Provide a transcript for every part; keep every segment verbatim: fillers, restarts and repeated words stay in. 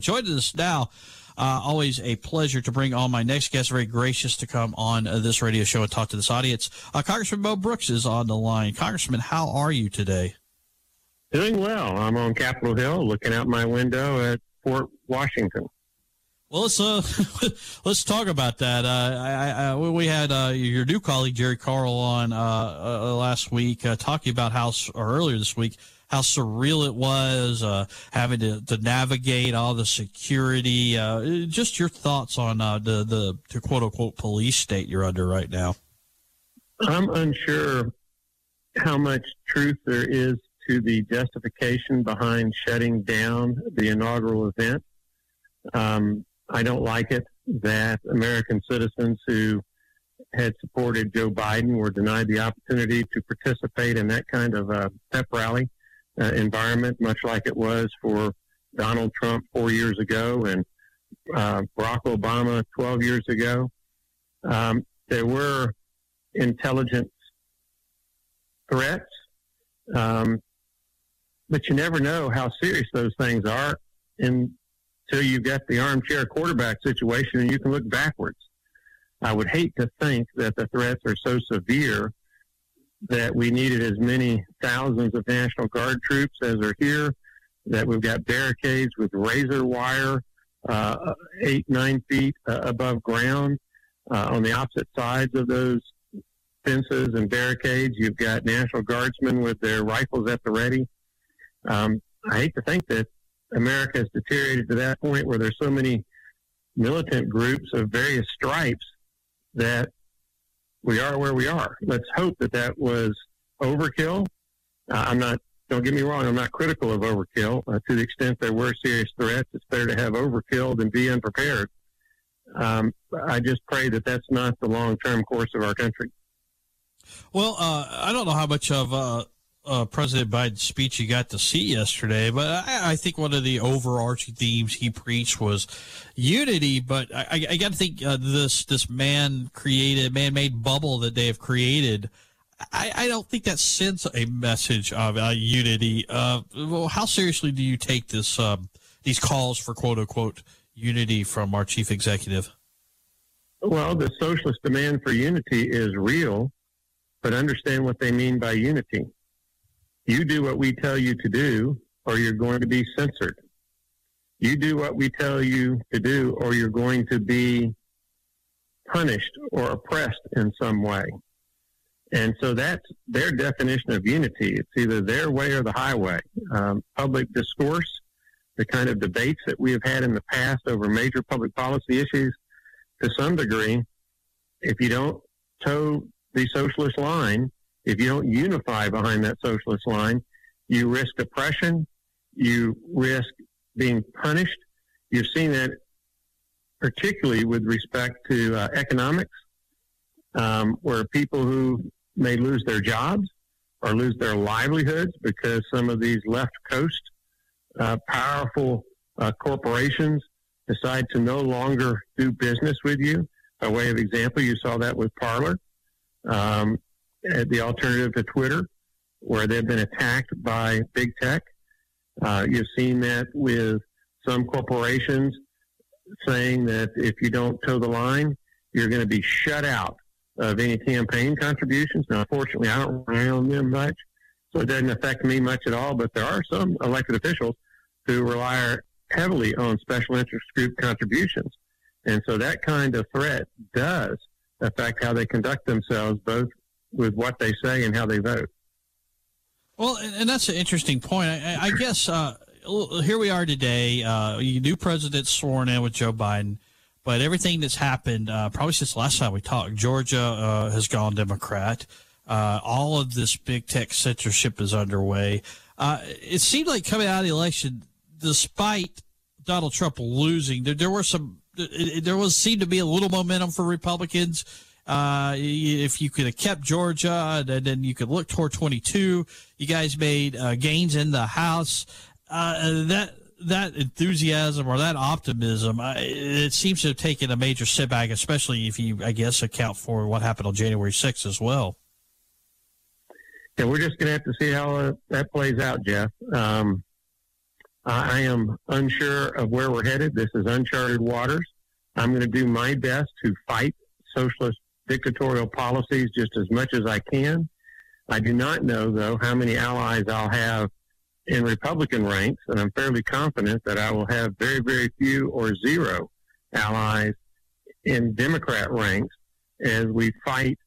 joining us now. Uh, always a pleasure to bring on my next guest. Very gracious to come on uh, this radio show and talk to this audience. Uh, Congressman Mo Brooks is on the line. Congressman, how are you today? Doing well. I'm on Capitol Hill looking out my window at Fort Washington. Well, let's uh, let's talk about that. Uh, I, I, we had uh, your new colleague Jerry Carl on uh, uh, last week uh, talking about how, or earlier this week, how surreal it was uh, having to, to navigate all the security. Uh, just your thoughts on uh, the the, the quote unquote police state you're under right now. I'm unsure how much truth there is to the justification behind shutting down the inaugural event. Um, I don't like it that American citizens who had supported Joe Biden were denied the opportunity to participate in that kind of a pep rally uh, environment, much like it was for Donald Trump four years ago and uh, Barack Obama twelve years ago. Um, there were intelligence threats, um, but you never know how serious those things are in until you've got the armchair quarterback situation and you can look backwards. I would hate to think that the threats are so severe that we needed as many thousands of National Guard troops as are here, that we've got barricades with razor wire uh, eight, nine feet uh, above ground. Uh, on the opposite sides of those fences and barricades, you've got National Guardsmen with their rifles at the ready. Um, I hate to think that America has deteriorated to that point where there's so many militant groups of various stripes that we are where we are. Let's hope that that was overkill. Uh, I'm not, don't get me wrong, I'm not critical of overkill. Uh, to the extent there were serious threats, it's better to have overkill than be unprepared. Um, I just pray that that's not the long-term course of our country. Well, uh, I don't know how much of uh, Uh, President Biden's speech you got to see yesterday, but I, I think one of the overarching themes he preached was unity. But I, I got to think uh, this this man created, man-made bubble that they have created. I, I don't think that sends a message of uh, unity. Uh, well, how seriously do you take this um, these calls for quote unquote unity from our chief executive? Well, the socialist demand for unity is real, but understand what they mean by unity. You do what we tell you to do, or you're going to be censored. You do what we tell you to do, or you're going to be punished or oppressed in some way. And so that's their definition of unity. It's either their way or the highway. Um, public discourse, the kind of debates that we have had in the past over major public policy issues, to some degree, if you don't toe the socialist line, if you don't unify behind that socialist line, you risk oppression, you risk being punished. You've seen that particularly with respect to uh, economics, um, where people who may lose their jobs or lose their livelihoods because some of these left coast uh, powerful uh, corporations decide to no longer do business with you. By way of example, you saw that with Parler. Um, the alternative to Twitter, where they've been attacked by big tech. Uh, you've seen that with some corporations saying that if you don't toe the line, you're going to be shut out of any campaign contributions. Now, unfortunately, I don't rely on them much, so it doesn't affect me much at all, but there are some elected officials who rely heavily on special interest group contributions. And so that kind of threat does affect how they conduct themselves, both with what they say and how they vote. Well, and that's an interesting point. I, I guess uh, here we are today. Uh, new president sworn in with Joe Biden, but everything that's happened uh, probably since the last time we talked, Georgia uh, has gone Democrat. Uh, all of this big tech censorship is underway. Uh, it seemed like coming out of the election, despite Donald Trump losing, there, there were some. There was seemed to be a little momentum for Republicans. Uh, if you could have kept Georgia, and then you could look toward twenty-two. You guys made uh, gains in the House. Uh, that that enthusiasm or that optimism, uh, it seems to have taken a major setback, especially if you, I guess, account for what happened on January sixth as well. Yeah, we're just going to have to see how uh, that plays out, Jeff. Um, Uh, I am unsure of where we're headed. This is uncharted waters. I'm going to do my best to fight socialist dictatorial policies just as much as I can. I do not know, though, how many allies I'll have in Republican ranks, and I'm fairly confident that I will have very, very few or zero allies in Democrat ranks as we fight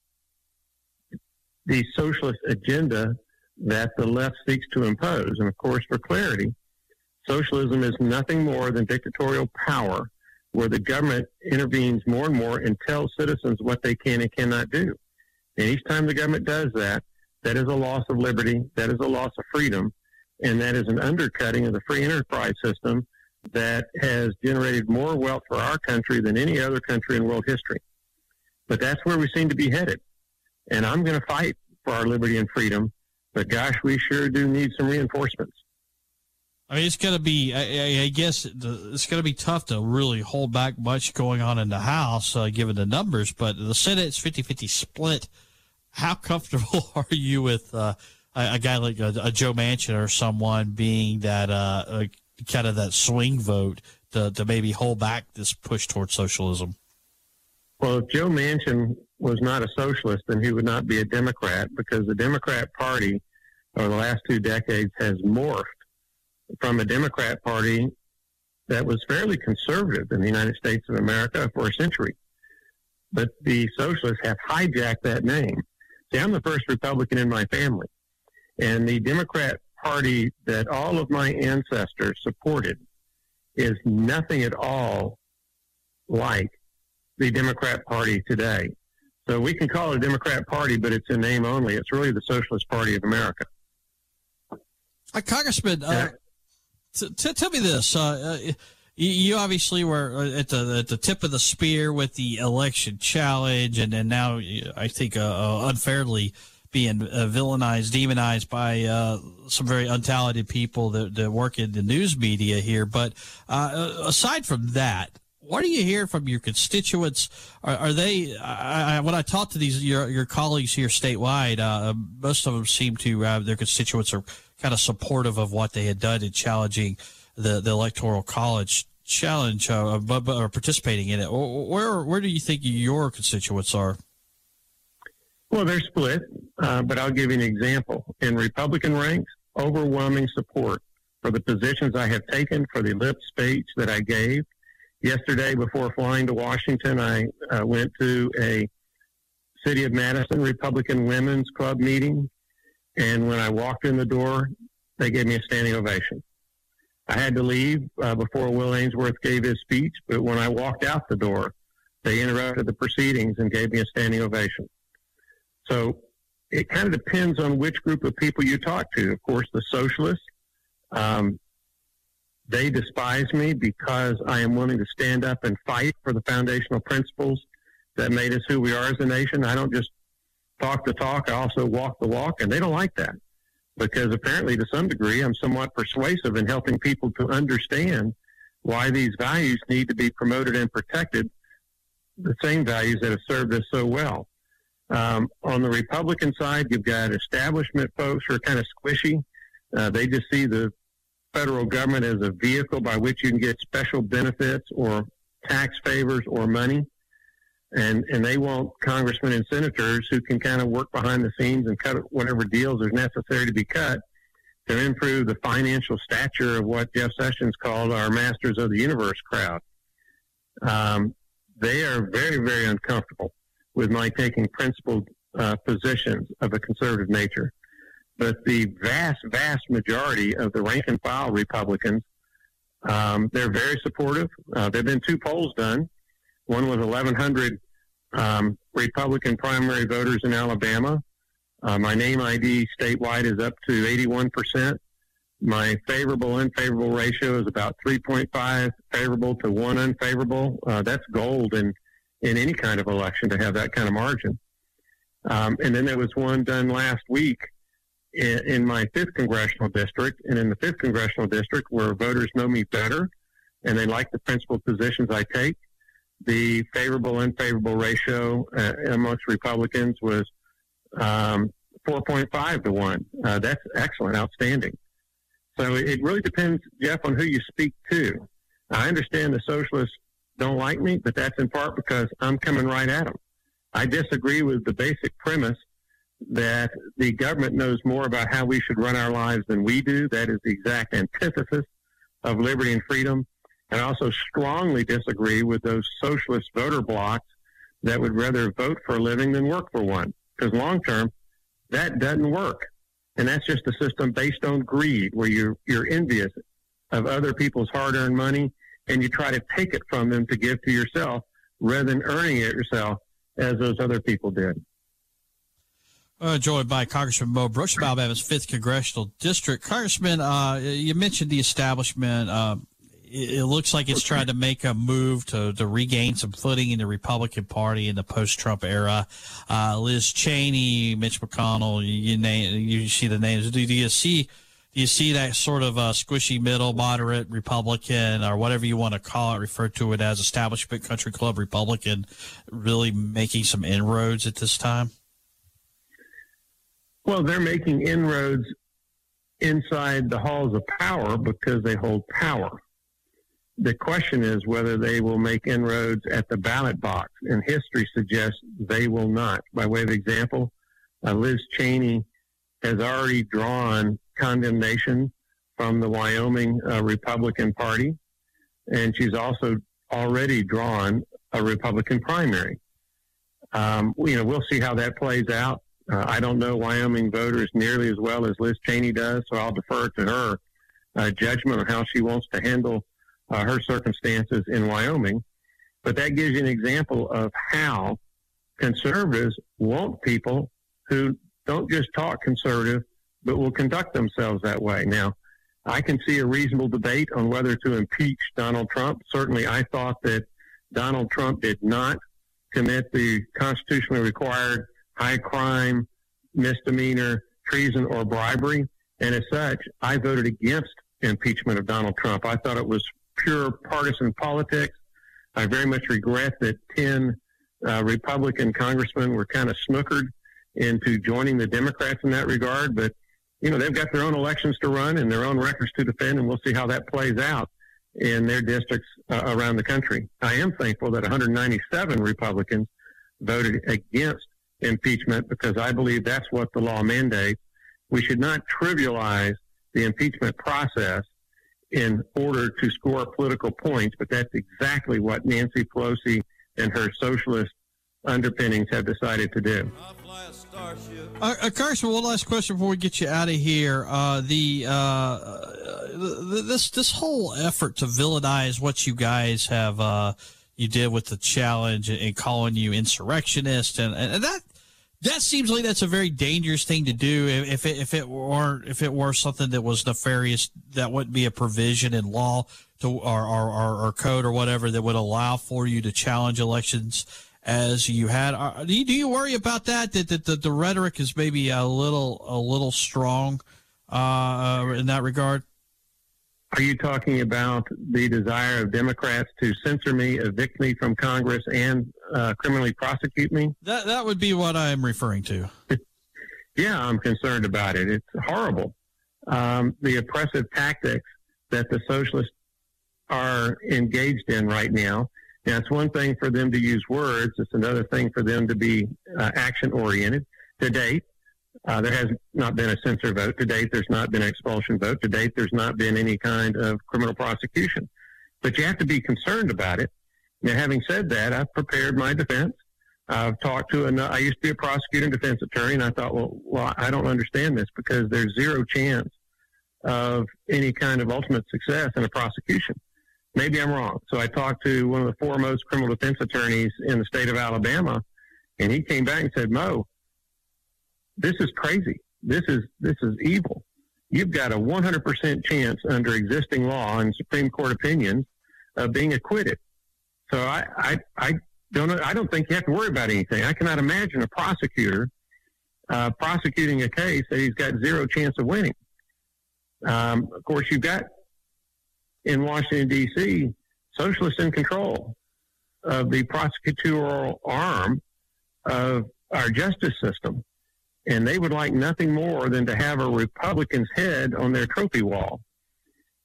the socialist agenda that the left seeks to impose. And, of course, for clarity, socialism is nothing more than dictatorial power where the government intervenes more and more and tells citizens what they can and cannot do. And each time the government does that, that is a loss of liberty, that is a loss of freedom, and that is an undercutting of the free enterprise system that has generated more wealth for our country than any other country in world history. But that's where we seem to be headed. And I'm going to fight for our liberty and freedom, but gosh, we sure do need some reinforcements. I mean, it's going to be, I, I guess, it's going to be tough to really hold back much going on in the House, uh, given the numbers, but the Senate's fifty-fifty split. How comfortable are you with uh, a, a guy like a, a Joe Manchin or someone being that uh, a, kind of that swing vote to, to maybe hold back this push towards socialism? Well, if Joe Manchin was not a socialist, then he would not be a Democrat, because the Democrat Party over the last two decades has morphed from a Democrat Party that was fairly conservative in the United States of America for a century. But the socialists have hijacked that name. See, I'm the first Republican in my family. And the Democrat Party that all of my ancestors supported is nothing at all like the Democrat Party today. So we can call it a Democrat Party, but it's in name only. It's really the Socialist Party of America. Uh, Congressman, uh, t- t- tell me this. Uh, uh, you obviously were at the at the tip of the spear with the election challenge, and, and now I think uh, uh, unfairly being uh, villainized, demonized by uh, some very untalented people that, that work in the news media here. But uh, aside from that, what do you hear from your constituents? Are, are they? I, I, when I talk to these your your colleagues here statewide, uh, most of them seem to uh, their constituents are kind of supportive of what they had done in challenging the, the Electoral College challenge, uh, but, but or participating in it. Where where do you think your constituents are? Well, they're split, uh, but I'll give you an example. In Republican ranks, overwhelming support for the positions I have taken, for the lip speech that I gave. Yesterday, before flying to Washington, I uh, went to a City of Madison Republican Women's Club meeting, and when I walked in the door, they gave me a standing ovation. I had to leave uh, before Will Ainsworth gave his speech, but when I walked out the door, they interrupted the proceedings and gave me a standing ovation. So it kind of depends on which group of people you talk to. Of course, the socialists, um, they despise me because I am willing to stand up and fight for the foundational principles that made us who we are as a nation. I don't just talk the talk, I also walk the walk, and they don't like that because apparently to some degree I'm somewhat persuasive in helping people to understand why these values need to be promoted and protected, the same values that have served us so well. Um, on the Republican side, you've got establishment folks who are kind of squishy. Uh, they just see the federal government as a vehicle by which you can get special benefits or tax favors or money. And, and they want congressmen and senators who can kind of work behind the scenes and cut whatever deals are necessary to be cut to improve the financial stature of what Jeff Sessions called our masters of the universe crowd. Um, they are very, very uncomfortable with my taking principled uh, positions of a conservative nature. But the vast, vast majority of the rank and file Republicans, um, they're very supportive. Uh, there have been two polls done. One was eleven hundred um, Republican primary voters in Alabama. Uh, my name I D statewide is up to eighty-one percent. My favorable unfavorable ratio is about three point five favorable to one unfavorable. Uh, that's gold in, in any kind of election to have that kind of margin. Um, and then there was one done last week in, in my fifth congressional district. And in the fifth congressional district, where voters know me better and they like the principled positions I take, the favorable unfavorable ratio uh, amongst Republicans was um, four point five to one. Uh, that's excellent, outstanding. So it really depends, Jeff, on who you speak to. I understand the socialists don't like me, but that's in part because I'm coming right at them. I disagree with the basic premise that the government knows more about how we should run our lives than we do. That is the exact antithesis of liberty and freedom. And I also strongly disagree with those socialist voter blocs that would rather vote for a living than work for one. Because long term, that doesn't work. And that's just a system based on greed, where you're, you're envious of other people's hard-earned money, and you try to take it from them to give to yourself rather than earning it yourself, as those other people did. Uh, joined by Congressman Mo Brooks of Alabama's fifth Congressional District. Congressman, uh, you mentioned the establishment. Uh, it, it looks like it's trying to make a move to, to regain some footing in the Republican Party in the post-Trump era. Uh, Liz Cheney, Mitch McConnell, you, you, name, you see the names. Do, do you see do you see that sort of uh, squishy middle, moderate Republican, or whatever you want to call it, refer to it as establishment country club Republican, really making some inroads at this time? Well, they're making inroads inside the halls of power because they hold power. The question is whether they will make inroads at the ballot box, and history suggests they will not. By way of example, uh, Liz Cheney has already drawn condemnation from the Wyoming uh, Republican Party, and she's also already drawn a Republican primary. Um, you know, we'll see how that plays out. Uh, I don't know Wyoming voters nearly as well as Liz Cheney does, so I'll defer to her uh, judgment on how she wants to handle uh, her circumstances in Wyoming. But that gives you an example of how conservatives want people who don't just talk conservative, but will conduct themselves that way. Now, I can see a reasonable debate on whether to impeach Donald Trump. Certainly, I thought that Donald Trump did not commit the constitutionally required high crime, misdemeanor, treason, or bribery. And as such, I voted against impeachment of Donald Trump. I thought it was pure partisan politics. I very much regret that ten uh, Republican congressmen were kind of snookered into joining the Democrats in that regard. But, you know, they've got their own elections to run and their own records to defend, and we'll see how that plays out in their districts uh, around the country. I am thankful that one hundred ninety-seven Republicans voted against impeachment because I believe that's what the law mandates. We should not trivialize the impeachment process in order to score political points, but that's exactly what Nancy Pelosi and her socialist underpinnings have decided to do. Uh, uh, Carson, one last question before we get you out of here. Uh, the uh, this this whole effort to villainize what you guys have uh, you did with the challenge and calling you insurrectionist, and, and that that seems like that's a very dangerous thing to do. If it, if it weren't if it were something that was nefarious, that wouldn't be a provision in law to or or, or, or code or whatever that would allow for you to challenge elections as you had. Do you, do you worry about that? That, that the, the rhetoric is maybe a little a little strong uh, in that regard? Are you talking about the desire of Democrats to censor me, evict me from Congress, and uh, criminally prosecute me? That that would be what I'm referring to. Yeah, I'm concerned about it. It's horrible. Um, the oppressive tactics that the socialists are engaged in right now. Now, it's one thing for them to use words. It's another thing for them to be uh, action-oriented. To date, Uh, there has not been a censor vote. To date, there's not been an expulsion vote. To date, there's not been any kind of criminal prosecution. But you have to be concerned about it. Now, having said that, I've prepared my defense. I've talked to, an, I used to be a prosecutor and defense attorney, and I thought, well, well, I don't understand this because there's zero chance of any kind of ultimate success in a prosecution. Maybe I'm wrong. So I talked to one of the foremost criminal defense attorneys in the state of Alabama, and he came back and said, Mo, this is crazy. This is this is evil. You've got a one hundred percent chance under existing law and Supreme Court opinions of being acquitted. So I, I, I don't I don't think you have to worry about anything. I cannot imagine a prosecutor uh, prosecuting a case that he's got zero chance of winning. Um, of course, you've got in Washington, D C, socialists in control of the prosecutorial arm of our justice system. And they would like nothing more than to have a Republican's head on their trophy wall.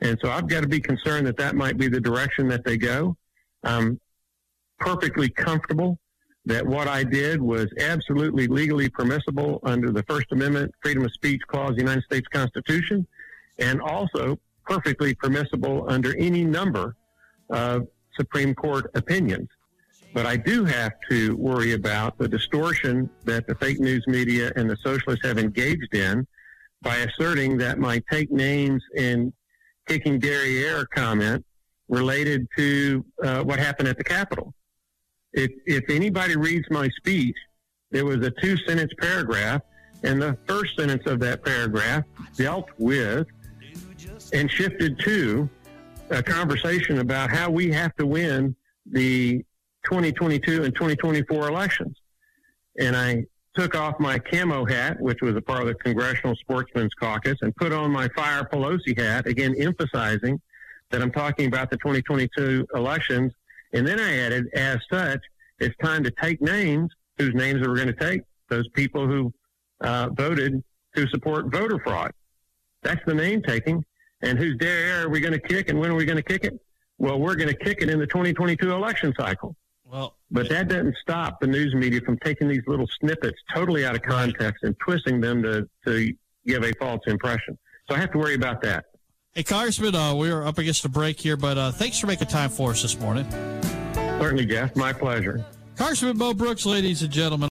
And so I've got to be concerned that that might be the direction that they go. I'm perfectly comfortable that what I did was absolutely legally permissible under the First Amendment Freedom of Speech Clause of the United States Constitution, and also perfectly permissible under any number of Supreme Court opinions. But I do have to worry about the distortion that the fake news media and the socialists have engaged in by asserting that my take names and kicking derriere comment related to uh, what happened at the Capitol. If, if anybody reads my speech, there was a two-sentence paragraph, and the first sentence of that paragraph dealt with and shifted to a conversation about how we have to win the twenty twenty-two and twenty twenty-four elections. And I took off my camo hat, which was a part of the Congressional Sportsmen's Caucus, and put on my Fire Pelosi hat, again emphasizing that I'm talking about the twenty twenty-two elections. And then I added, as such, it's time to take names, whose names are we going to take? Those people who uh, voted to support voter fraud. That's the name taking. And whose derriere are we going to kick, and when are we going to kick it? Well, we're going to kick it in the twenty twenty-two election cycle. Well, but that doesn't stop the news media from taking these little snippets totally out of context and twisting them to, to give a false impression. So I have to worry about that. Hey, Congressman, uh, we're up against a break here, but uh, thanks for making time for us this morning. Certainly, Jeff. My pleasure. Congressman Mo Brooks, ladies and gentlemen.